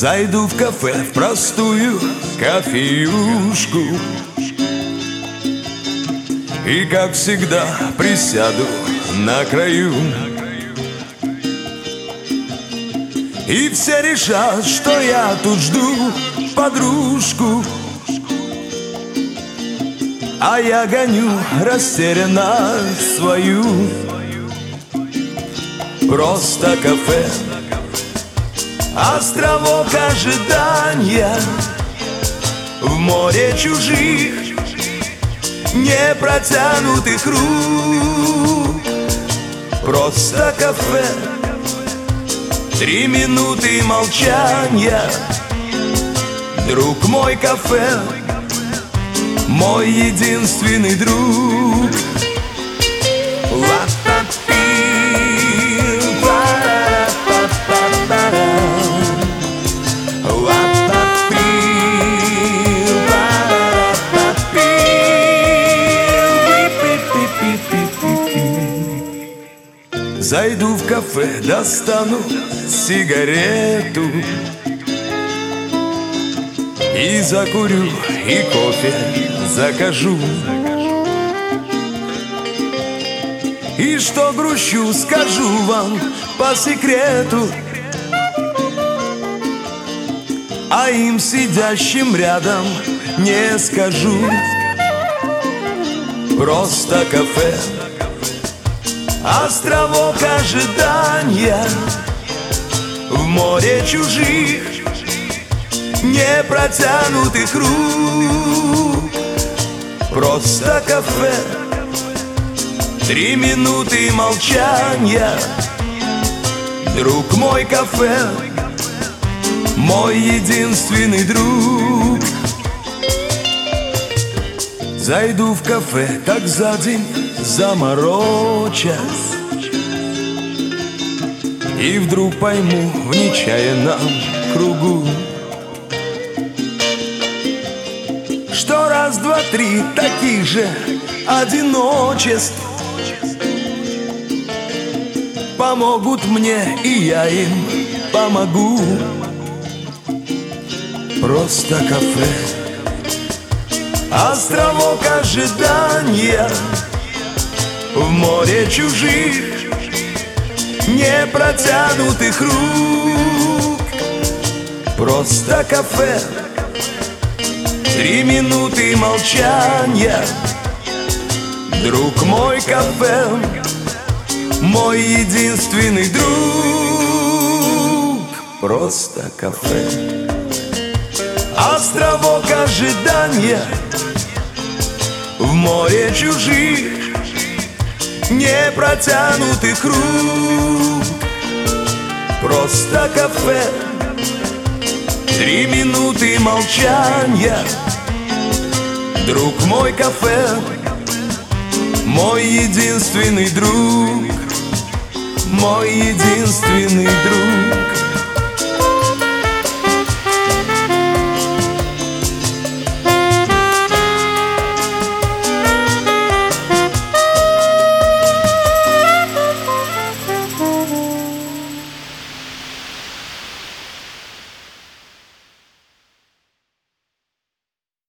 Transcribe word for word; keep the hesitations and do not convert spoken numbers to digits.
Зайду в кафе, в простую кофеюшку, и, как всегда, присяду на краю. И все решат, что я тут жду подружку, а я гоню растерянно свою. Просто кафе, островок ожидания в море чужих непротянутых рук. Просто кафе, три минуты молчания. Друг мой, кафе, мой единственный друг. Зайду в кафе, достану сигарету и закурю, и кофе закажу. И что грущу, скажу вам по секрету, а им, сидящим рядом, не скажу. Просто кафе, островок ожидания в море чужих непротянутых рук. Просто кафе, три минуты молчания. Друг мой, кафе, мой единственный друг. Зайду в кафе, как за день заморочась, и вдруг пойму в нечаянном кругу, что раз, два, три таких же одиночеств помогут мне, и я им помогу. Просто кафе, островок ожидания в море чужих непротянутых рук. Просто кафе, три минуты молчания. Друг мой, кафе, мой единственный друг. Просто кафе, островок ожидания в море чужих непротянутых рук. Просто кафе, три минуты молчания. Друг мой, кафе, мой единственный друг. Мой единственный друг.